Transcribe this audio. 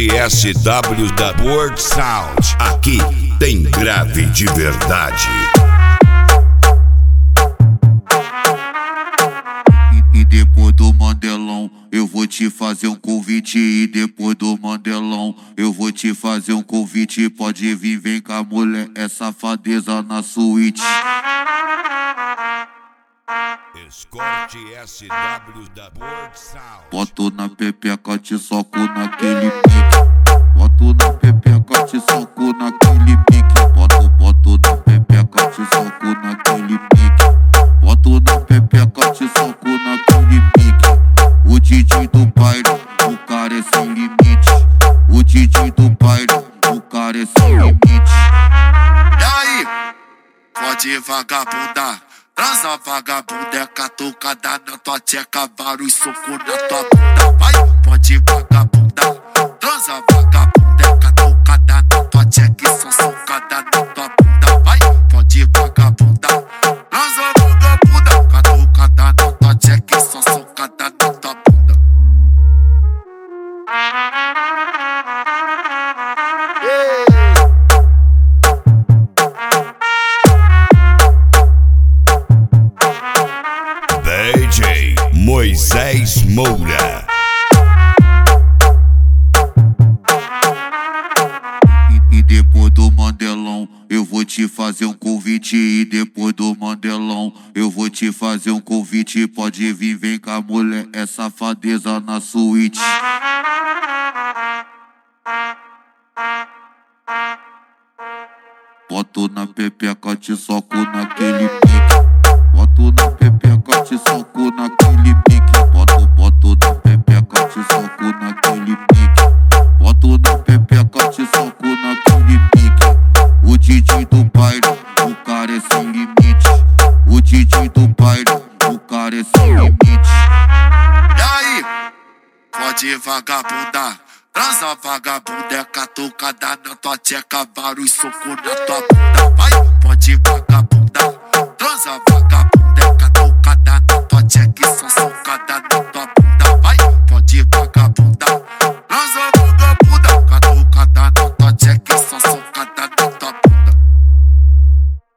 Escort SW da World Sound. Aqui tem grave de verdade. E depois do Mandelão, eu vou te fazer um convite. E depois do Mandelão, eu vou te fazer um convite. Pode vir, vem cá, mulher, é safadeza na suíte. Escort SW da World Sound. Boto na pepeca, te soco naquele pique. Boto na pepeca, te soco naquele pique. Boto na pepeca, te soco naquele pique. Boto na pepeca, te soco naquele pique. O DJ do baile, o cara é sem limite. O DJ do baile, o cara é sem limite. E aí, pode vagabundar. Transa vagabunda é catucada na tua tcheca, vários socos na tua bunda. Vai, pode vagabundar. Transa vagabunda é catucada na tua tcheca e só socada na tua bunda. Vai, pode vagabundar. Transa vagabunda, catucada na tua tcheca e só socada na tua bunda. DJ Moisés Moura. E depois do Mandelão, eu vou te fazer um convite. E depois do Mandelão, eu vou te fazer um convite. Pode vir, vem cá, mulher, é safadeza na suíte. Boto na pepeca, te soco naquele pique. Boto na pepeca, te soco naquele pique. Boto na pepeca, te soco naquele pique. Boto na pepeca, te soco naquele pique. O DJ do baile, o cara é sem limite. O DJ do baile, o cara é sem limite. E aí, pode vagabundar. Transa vagabunda é catucada na tua tcheca, vários socos na tua bunda. Vai, pode vagabundar. Transa vagabunda.